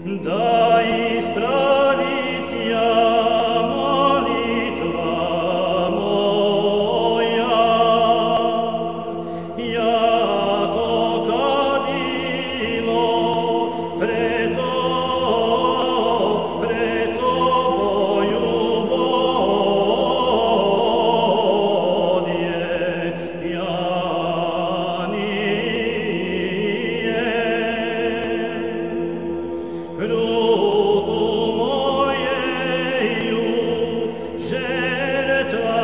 da ispravit ja molitva moja, jako kadilo pred tobою bodje, ja nije. Ruku mojeju žrtva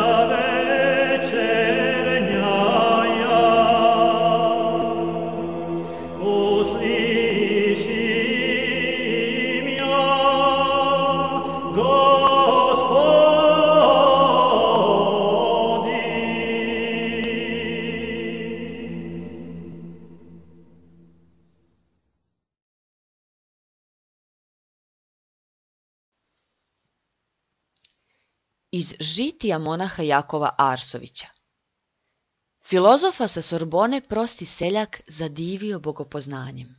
večernjaja, uslišim ja, Gospodi. Iz žitija monaha Jakova Arsovića. Filozofa sa Sorbone prosti seljak zadivio bogopoznanjem.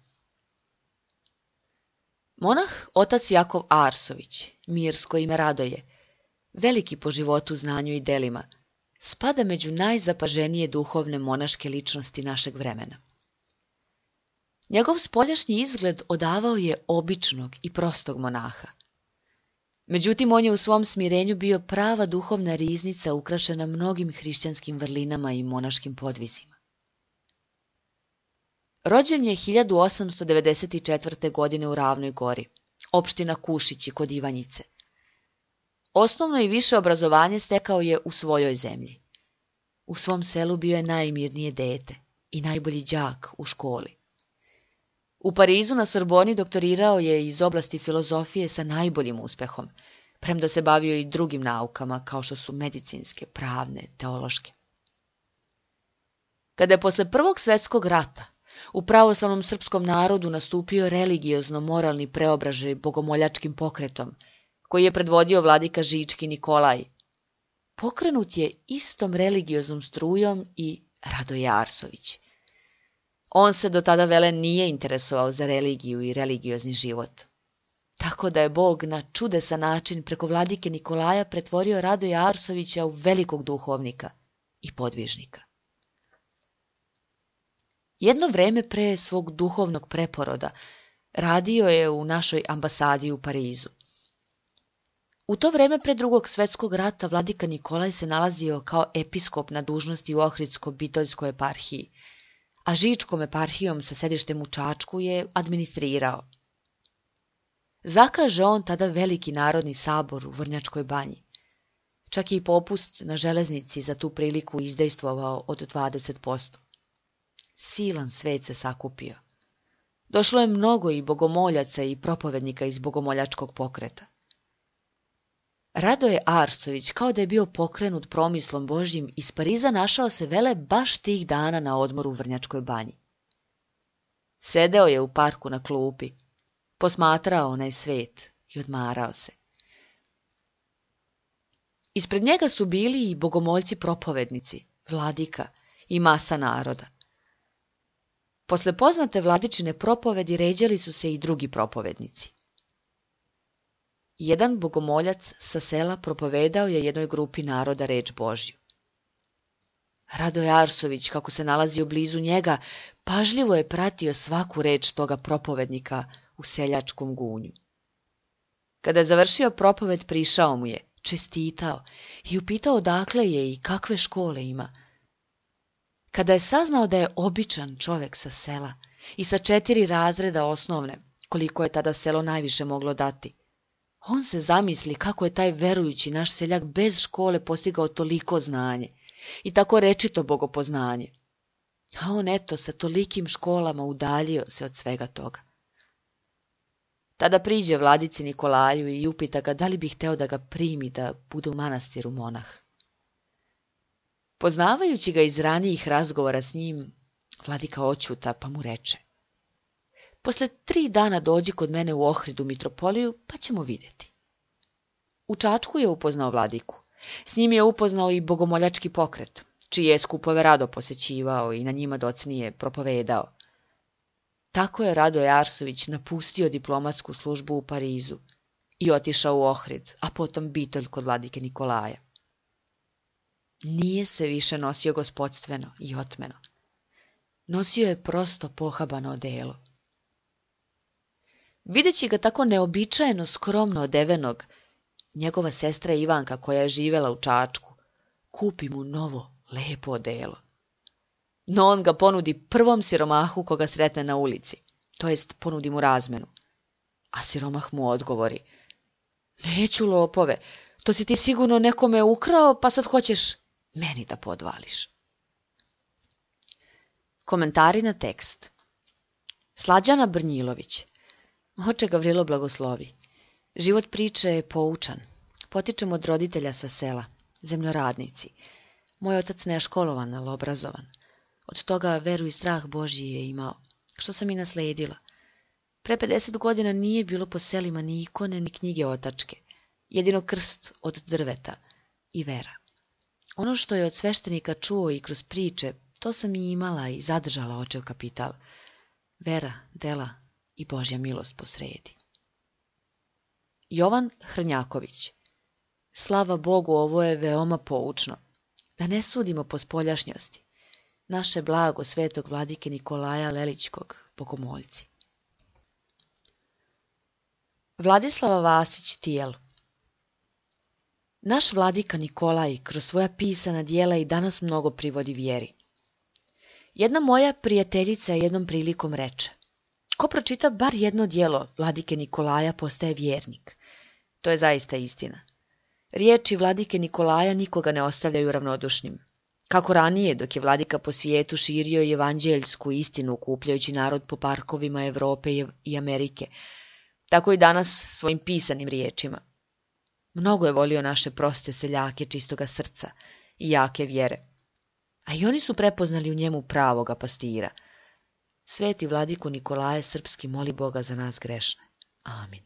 Monah otac Jakov Arsović, mirsko ime Radoje, veliki po životu, znanju i delima, spada među najzapaženije duhovne monaške ličnosti našeg vremena. Njegov spoljašnji izgled odavao je običnog i prostog monaha. Međutim, on je u svom smirenju bio prava duhovna riznica ukrašena mnogim hrišćanskim vrlinama i monaškim podvizima. Rođen je 1894. godine u Ravnoj Gori, opština Kušići kod Ivanjice. Osnovno i više obrazovanje stekao je u svojoj zemlji. U svom selu bio je najmirnije dete i najbolji đak u školi. U Parizu na Sorboni doktorirao je iz oblasti filozofije sa najboljim uspehom, premda se bavio i drugim naukama kao što su medicinske, pravne, teološke. Kada je posle Prvog svjetskog rata u pravoslavnom srpskom narodu nastupio religiozno-moralni preobražaj bogomoljačkim pokretom, koji je predvodio vladika Žički Nikolaj, pokrenut je istom religioznom strujom i Radoje Arsović. On se do tada vele nije interesovao za religiju i religiozni život. Tako da je Bog na čudesan način preko vladike Nikolaja pretvorio Radoja Arsovića u velikog duhovnika i podvižnika. Jedno vreme pre svog duhovnog preporoda radio je u našoj ambasadi u Parizu. U to vreme pre Drugog svjetskog rata vladika Nikolaj se nalazio kao episkop na dužnosti u Ohridsko-Bitoljskoj eparhiji, a Žičkom eparhijom sa sedištem u Čačku je administrirao. Zakaže on tada veliki narodni sabor u Vrnjačkoj banji. Čak je i popust na železnici za tu priliku izdejstvovao od 20%. Silan svet se sakupio. Došlo je mnogo i bogomoljaca i propovednika iz bogomoljačkog pokreta. Radoje Arsović, kao da je bio pokrenut promislom Božjim, iz Pariza našao se vele baš tih dana na odmoru u Vrnjačkoj banji. Sedeo je u parku na klupi, posmatrao onaj svet i odmarao se. Ispred njega su bili i bogomoljci propovednici, vladika i masa naroda. Posle poznate vladičine propovedi ređali su se i drugi propovednici. Jedan bogomoljac sa sela propovedao je jednoj grupi naroda reč Božju. Radoje Arsović, kako se nalazio blizu njega, pažljivo je pratio svaku reč toga propovednika u seljačkom gunju. Kada je završio propoved, prišao mu je, čestitao i upitao odakle je i kakve škole ima. Kada je saznao da je običan čovek sa sela i sa 4 razreda osnovne, koliko je tada selo najviše moglo dati, on se zamisli kako je taj verujući naš seljak bez škole postigao toliko znanje i tako rečito bogopoznanje. A on eto sa tolikim školama udaljio se od svega toga. Tada priđe vladici Nikolaju i upita ga da li bi hteo da ga primi da bude u manastiru monah. Poznavajući ga iz ranijih razgovora s njim, vladika oćuta pa mu reče: posle 3 dana dođi kod mene u Ohridu mitropoliju, pa ćemo vidjeti. U Čačku je upoznao vladiku. S njim je upoznao i bogomoljački pokret, čije je skupove rado posećivao i na njima docnije propovedao. Tako je Radoje Arsović napustio diplomatsku službu u Parizu i otišao u Ohrid, a potom Bitolj kod vladike Nikolaja. Nije se više nosio gospodstveno i otmeno. Nosio je prosto pohabano odelo. Videći ga tako neobičajeno skromno odevenog, njegova sestra Ivanka, koja je živela u Čačku, kupi mu novo, lepo odelo. No on ga ponudi prvom siromahu koga sretne na ulici, to jest ponudi mu razmenu. A siromah mu odgovori: neću, lopove, to si ti sigurno nekome ukrao, pa sad hoćeš meni da podvališ. Komentari na tekst. Slađana Brnjilović. Oče Gavrilo blagoslovi. Život priče je poučan. Potičem od roditelja sa sela, zemljoradnici. Moj otac neškolovan, ali obrazovan. Od toga veru i strah Božji je imao, što sam i nasledila. Pre 50 godina nije bilo po selima ni ikone, ni knjige otačke, jedino krst od drveta i vera. Ono što je od sveštenika čuo i kroz priče, to sam i imala i zadržala očev kapital. Vera, dela i Božja milost posredi. Jovan Hrnjaković. Slava Bogu, ovo je veoma poučno. Da ne sudimo po spoljašnjosti. Naše blago svetog vladike Nikolaja Lelićkog, bogomoljci. Vladislava Vasić Tijel. Naš vladika Nikolaj kroz svoja pisana djela i danas mnogo privodi vjeri. Jedna moja prijateljica jednom prilikom reče: ko pročita bar jedno djelo vladike Nikolaja postaje vjernik. To je zaista istina. Riječi vladike Nikolaja nikoga ne ostavljaju ravnodušnim. Kako ranije, dok je vladika po svijetu širio evanđeljsku istinu okupljajući narod po parkovima Evrope i Amerike, tako i danas svojim pisanim riječima. Mnogo je volio naše proste seljake čistoga srca i jake vjere, a i oni su prepoznali u njemu pravoga pastira. Sveti vladiko Nikolaje srpski, moli Boga za nas grešne. Amin.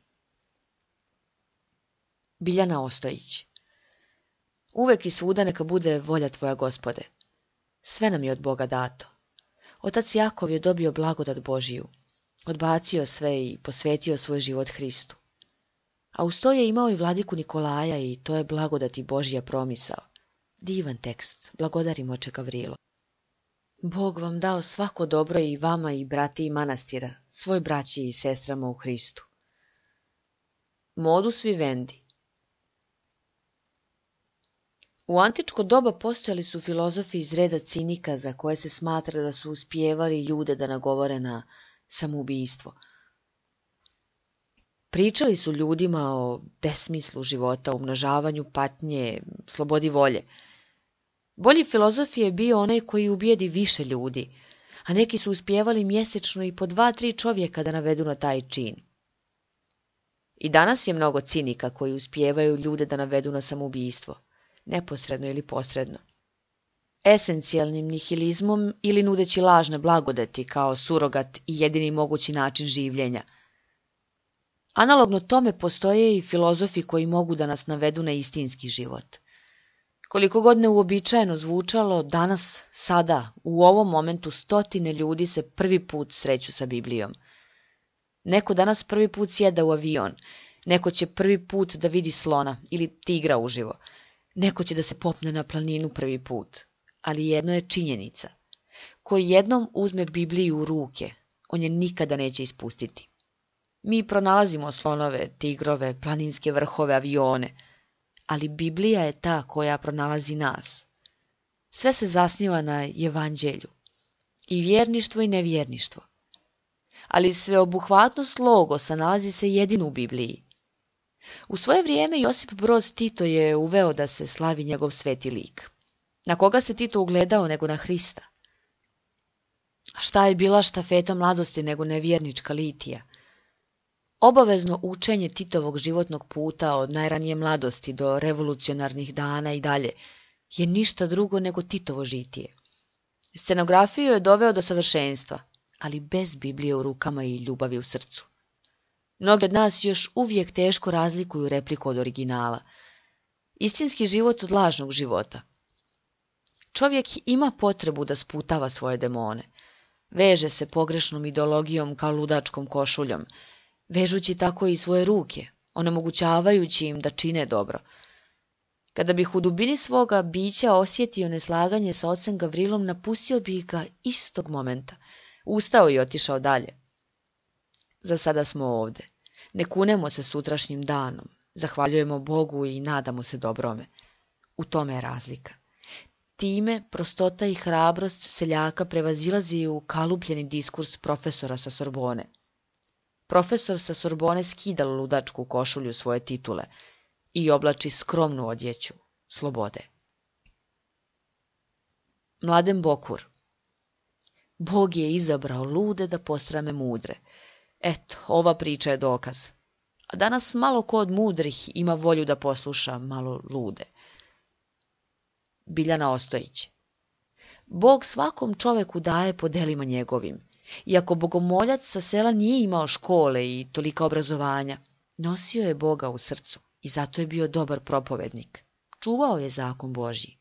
Biljana Ostojić. Uvek i svuda neka bude volja tvoja, Gospode. Sve nam je od Boga dato. Otac Jakov je dobio blagodat Božiju, odbacio sve i posvetio svoj život Hristu. A uz to je imao i vladiku Nikolaja i to je blagodat i Božja promisao. Divan tekst, blagodarim oče Gavrilo. Bog vam dao svako dobro i vama i brati i manastira, svoj braći i sestrama u Hristu. Modus vivendi. U antičko doba postojali su filozofi iz reda cinika za koje se smatra da su uspijevali ljude da nagovore na samoubistvo. Pričali su ljudima o besmislu života, umnožavanju patnje, slobodi volje. Bolji filozof je bio onaj koji ubijedi više ljudi, a neki su uspijevali mjesečno i po 2-3 čovjeka da navedu na taj čin. I danas je mnogo cinika koji uspijevaju ljude da navedu na samoubistvo, neposredno ili posredno. Esencijalnim nihilizmom ili nudeći lažne blagodati kao surogat i jedini mogući način življenja. Analogno tome postoje i filozofi koji mogu da nas navedu na istinski život. Koliko god neuobičajeno zvučalo, danas, sada, u ovom momentu 100 ljudi se prvi put sreću sa Biblijom. Neko danas prvi put sjeda u avion, neko će prvi put da vidi slona ili tigra uživo, neko će da se popne na planinu prvi put, ali jedno je činjenica. Ko jednom uzme Bibliju u ruke, on je nikada neće ispustiti. Mi pronalazimo slonove, tigrove, planinske vrhove, avione, ali Biblija je ta koja pronalazi nas. Sve se zasniva na evanđelju, i vjerništvo i nevjerništvo. Ali sveobuhvatnost logosa nalazi se jedino u Bibliji. U svoje vrijeme Josip Broz Tito je uveo da se slavi njegov sveti lik. Na koga se Tito ugledao nego na Hrista? Šta je bila štafeta mladosti nego nevjernička litija? Obavezno učenje Titovog životnog puta od najranije mladosti do revolucionarnih dana i dalje je ništa drugo nego Titovo žitije. Scenografiju je doveo do savršenstva, ali bez Biblije u rukama i ljubavi u srcu. Mnogi od nas još uvijek teško razlikuju repliku od originala. Istinski život od lažnog života. Čovjek ima potrebu da sputava svoje demone. Veže se pogrešnom ideologijom kao ludačkom košuljom, vežući tako i svoje ruke, onemogućavajući im da čine dobro. Kada bih u dubini svoga bića osjetio neslaganje sa ocem Gavrilom, napustio bih ga istog momenta. Ustao i otišao dalje. Za sada smo ovde. Ne kunemo se sutrašnjim danom. Zahvaljujemo Bogu i nadamo se dobrome. U tome je razlika. Time prostota i hrabrost seljaka prevazilazi u kalupljeni diskurs profesora sa Sorbone. Profesor sa Sorbone skida ludačku košulju svoje titule i oblači skromnu odjeću slobode. Mladen Bokur. Bog je izabrao lude da posrame mudre. Eto, ova priča je dokaz. A danas malo ko od mudrih ima volju da posluša malo lude. Biljana Ostojić. Bog svakom čoveku daje po delima njegovim. Iako bogomoljac sa sela nije imao škole i tolika obrazovanja, nosio je Boga u srcu i zato je bio dobar propovednik. Čuvao je zakon Božji.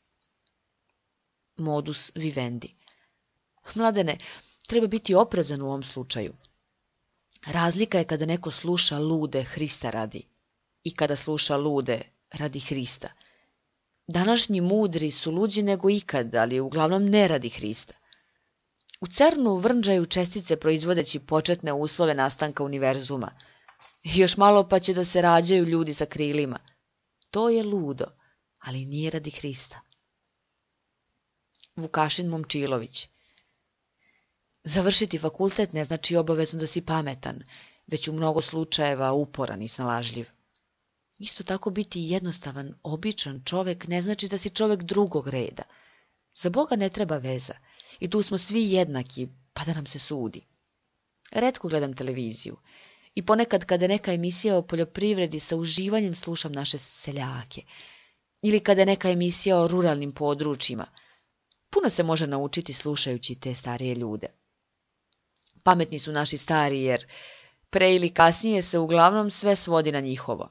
Modus vivendi. Mladene, treba biti oprezan u ovom slučaju. Razlika je kada neko sluša lude Hrista radi i kada sluša lude radi Hrista. Današnji mudri su luđi nego ikad, ali uglavnom ne radi Hrista. U CERN-u vrnđaju čestice proizvodeći početne uslove nastanka univerzuma. Još malo pa će da se rađaju ljudi sa krilima. To je ludo, ali nije radi Hrista. Vukašin Momčilović. Završiti fakultet ne znači obavezno da si pametan, već u mnogo slučajeva uporan i snalažljiv. Isto tako biti jednostavan, običan čovek ne znači da si čovek drugog reda. Za Boga ne treba veza i tu smo svi jednaki, pa da nam se sudi. Retko gledam televiziju i ponekad kada je neka emisija o poljoprivredi sa uživanjem slušam naše seljake ili kada je neka emisija o ruralnim područjima. Puno se može naučiti slušajući te starije ljude. Pametni su naši stari jer pre ili kasnije se uglavnom sve svodi na njihovo.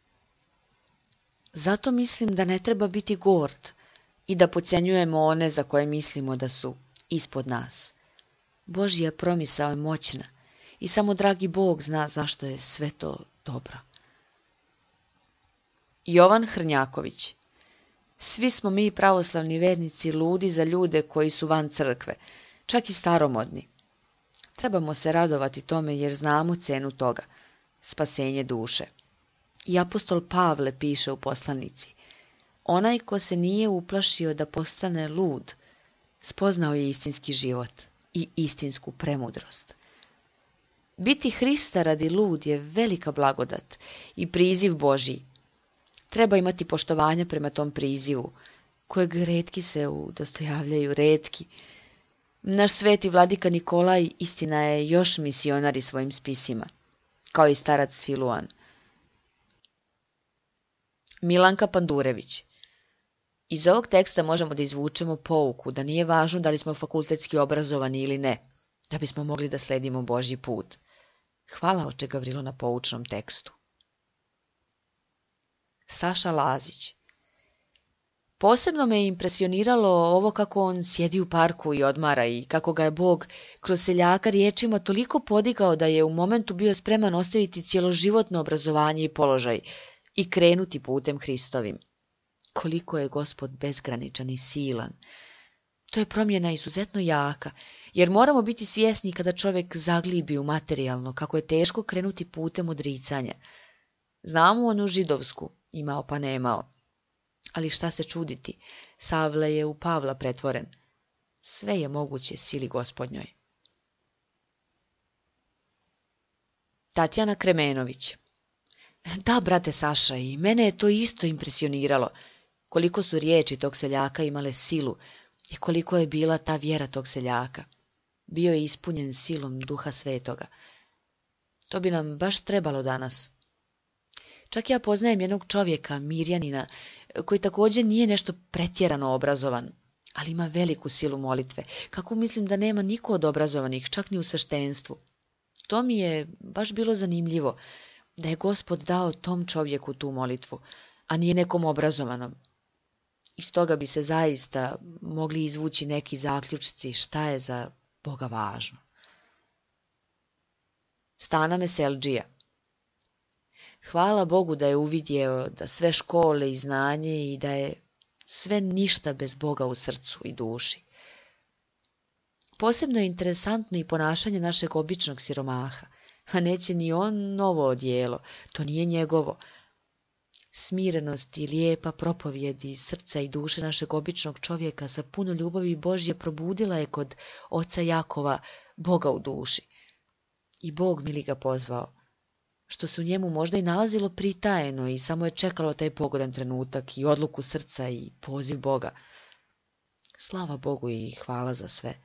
Zato mislim da ne treba biti gord i da podcenjujemo one za koje mislimo da su ispod nas. Božja promisao je moćna i samo dragi Bog zna zašto je sve to dobro. Jovan Hrnjaković. Svi smo mi pravoslavni vernici ludi za ljude koji su van crkve, čak i staromodni. Trebamo se radovati tome jer znamo cenu toga, spasenje duše. I apostol Pavle piše u poslanici: onaj ko se nije uplašio da postane lud, spoznao je istinski život i istinsku premudrost. Biti Hrista radi lud je velika blagodat i priziv Božji. Treba imati poštovanja prema tom prizivu, kojeg retki se udostojavljaju retki. Naš sveti vladika Nikolaj istina je još misionari svojim spisima, kao i starac Siluan. Milanka Pandurević. Iz ovog teksta možemo da izvučemo pouku da nije važno da li smo fakultetski obrazovani ili ne, da bismo mogli da sledimo Božji put. Hvala oče Gavrilo na poučnom tekstu. Saša Lazić. Posebno me impresioniralo ovo kako on sjedi u parku i odmara i kako ga je Bog kroz seljaka riječima toliko podigao da je u momentu bio spreman ostaviti cjeloživotno obrazovanje i položaj i krenuti putem Hristovim. Koliko je Gospod bezgraničan i silan. To je promjena izuzetno jaka, jer moramo biti svjesni kada čovjek zaglibi u materijalno, kako je teško krenuti putem odricanja. Znamo onu židovsku, imao pa nemao. Ali šta se čuditi, Savle je u Pavla pretvoren. Sve je moguće sili Gospodnjoj. Tatjana Kremenović. Da, brate Saša, i mene je to isto impresioniralo. Koliko su riječi tog seljaka imale silu i koliko je bila ta vjera tog seljaka. Bio je ispunjen silom Duha Svetoga. To bi nam baš trebalo danas. Čak ja poznajem jednog čovjeka, Mirjanina, koji također nije nešto pretjerano obrazovan, ali ima veliku silu molitve, kako mislim da nema niko od obrazovanih, čak ni u sveštenstvu. To mi je baš bilo zanimljivo, da je Gospod dao tom čovjeku tu molitvu, a nije nekom obrazovanom. Iz toga bi se zaista mogli izvući neki zaključci šta je za Boga važno. Stana Meseldžija. Hvala Bogu da je uvidjeo da sve škole i znanje i da je sve ništa bez Boga u srcu i duši. Posebno je interesantno i ponašanje našeg običnog siromaha, a neće ni on novo odijelo, to nije njegovo. Smirenost i lijepa propovjed iz srca i duše našeg običnog čovjeka sa puno ljubavi Božje probudila je kod oca Jakova Boga u duši. I Bog mili ga pozvao, što se u njemu možda i nalazilo pritajeno i samo je čekalo taj pogodan trenutak i odluku srca i poziv Boga. Slava Bogu i hvala za sve.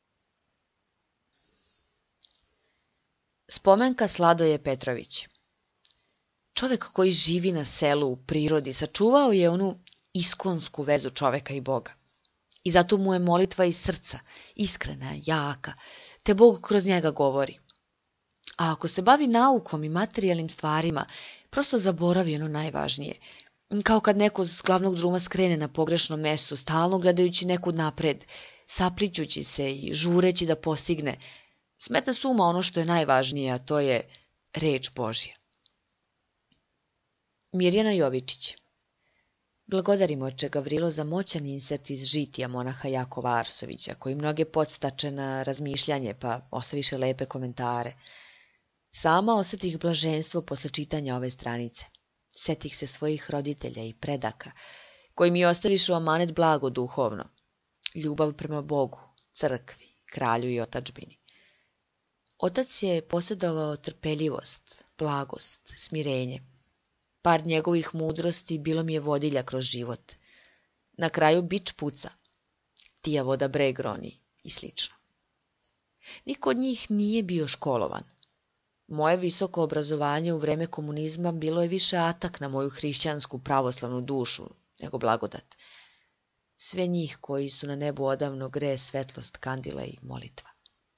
Spomenka Sladoje Petrović. Čovjek koji živi na selu, u prirodi, sačuvao je onu iskonsku vezu čovjeka i Boga. I zato mu je molitva iz srca, iskrena, jaka, te Bog kroz njega govori. A ako se bavi naukom i materijalnim stvarima, prosto zaboravi ono najvažnije. Kao kad neko s glavnog druma skrene na pogrešnom mjestu, stalno gledajući nekud napred, saplićući se i žureći da postigne, smeta s uma ono što je najvažnije, a to je reč Božja. Mirjana Jovičić. Blagodarimo oče Gavrilo za moćan insert iz žitija monaha Jakova Arsovića, koji mnoge podstače na razmišljanje, pa ostaviše lepe komentare. Sama osjetih blaženstvo posle čitanja ove stranice. Setih se svojih roditelja i predaka, koji mi ostavišu amanet blago duhovno. Ljubav prema Bogu, crkvi, kralju i otačbini. Otac je posjedovao trpeljivost, blagost, smirenje. Par njegovih mudrosti bilo mi je vodilja kroz život. Na kraju bič puca, tija voda breg roni i slično. Niko od njih nije bio školovan. Moje visoko obrazovanje u vreme komunizma bilo je više atak na moju hrišćansku pravoslavnu dušu nego blagodat. Sve njih koji su na nebu odavno greje svetlost kandila i molitva.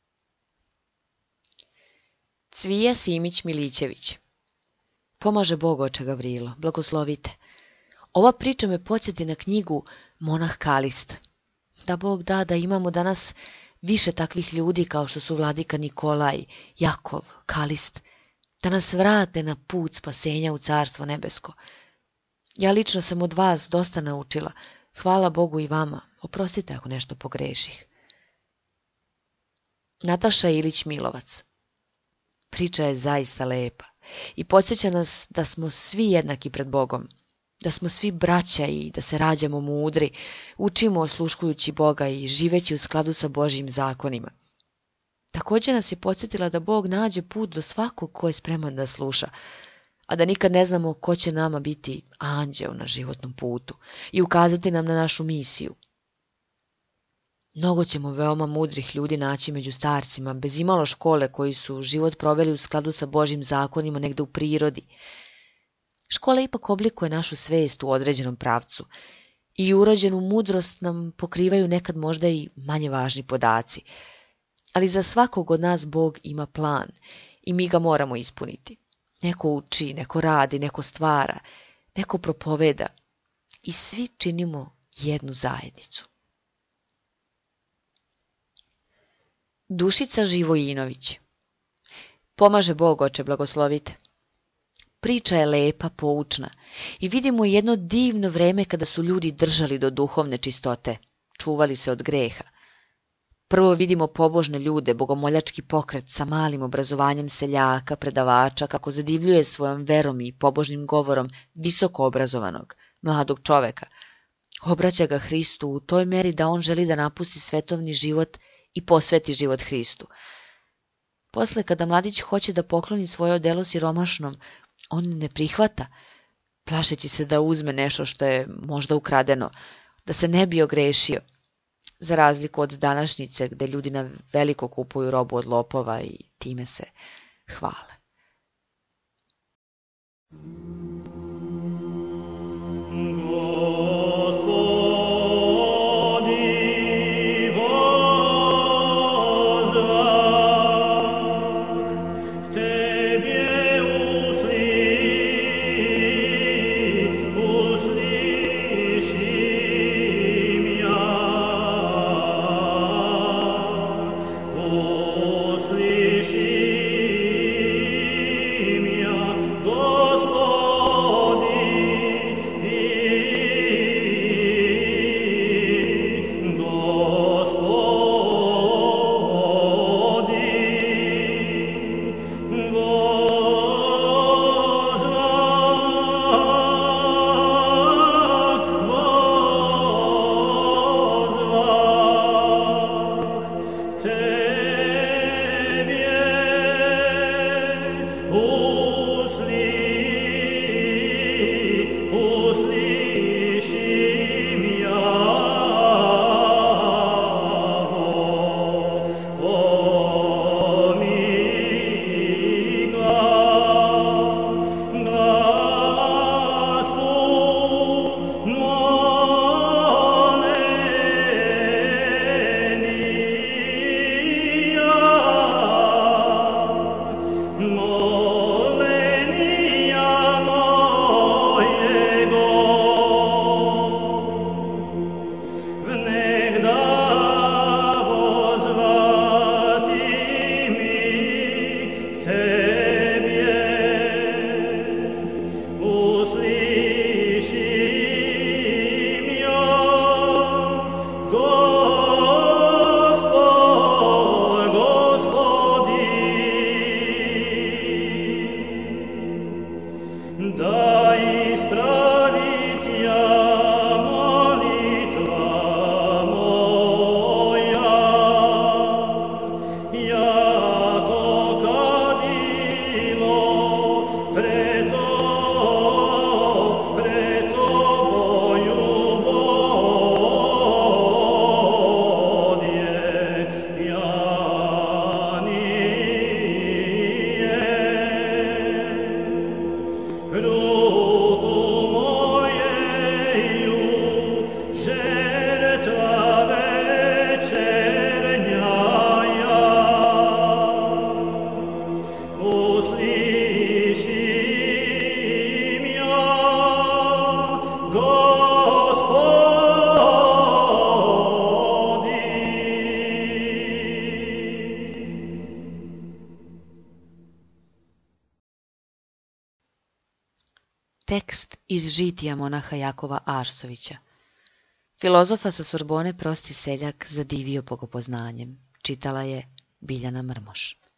Cvija Simić Milićević. Pomaže Bog oče Gavrilo, blagoslovite. Ova priča me podsjeti na knjigu Monah Kalist. Da Bog da da imamo danas više takvih ljudi kao što su vladika Nikolaj, Jakov, Kalist, da nas vrate na put spasenja u Carstvo nebesko. Ja lično sam od vas dosta naučila, hvala Bogu i vama, oprostite ako nešto pogreših. Nataša Ilić Milovac. Priča je zaista lepa i podsjeća nas da smo svi jednaki pred Bogom, da smo svi braća i da se rađamo mudri, učimo osluškujući Boga i živeći u skladu sa Božjim zakonima. Također nas je podsjetila da Bog nađe put do svakog ko je spreman da sluša, a da nikad ne znamo ko će nama biti anđeo na životnom putu i ukazati nam na našu misiju. Mnogo ćemo veoma mudrih ljudi naći među starcima, bez imalo škole koji su život proveli u skladu sa Božjim zakonima negde u prirodi. Škola ipak oblikuje našu svest u određenom pravcu i urođenu mudrost nam pokrivaju nekad možda i manje važni podaci. Ali za svakog od nas Bog ima plan i mi ga moramo ispuniti. Neko uči, neko radi, neko stvara, neko propoveda i svi činimo jednu zajednicu. Dušica Živojinović. Pomaže Bog oče blagoslovite. Priča je lepa, poučna i vidimo jedno divno vreme kada su ljudi držali do duhovne čistote, čuvali se od greha. Prvo vidimo pobožne ljude, bogomoljački pokret sa malim obrazovanjem seljaka, predavača, kako zadivljuje svojom verom i pobožnim govorom visoko obrazovanog, mladog čoveka. Obraća ga Hristu u toj meri da on želi da napusti svetovni život i posveti život Hristu. Posle, kada mladić hoće da pokloni svoje odelo siromašnom, on ne prihvata, plašeći se da uzme nešto što je možda ukradeno, da se ne bi ogrešio, za razliku od današnjice gde ljudi na veliko kupuju robu od lopova i time se hvale. tekst iz žitija monaha Jakova Arsovića. Filozofa sa Sorbone prosti seljak zadivio bogopoznanjem. Čitala je Biljana Mrmoš.